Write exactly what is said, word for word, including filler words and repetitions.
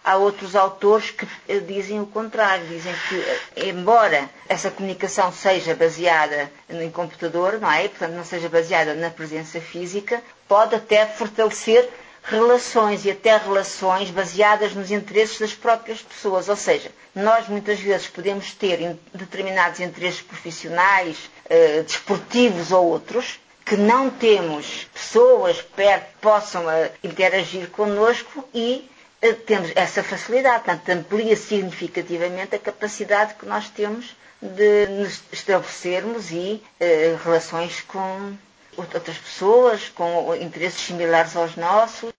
há outros autores que dizem o contrário, dizem que, embora essa comunicação seja baseada em computador, não é? Portanto, não seja baseada na presença física, pode até fortalecer relações e até relações baseadas nos interesses das próprias pessoas. Ou seja, nós muitas vezes podemos ter determinados interesses profissionais, eh, desportivos ou outros, que não temos pessoas perto que possam uh, interagir connosco e uh, temos essa facilidade. Portanto, amplia significativamente a capacidade que nós temos de nos estabelecermos e uh, relações com outras pessoas, com interesses similares aos nossos.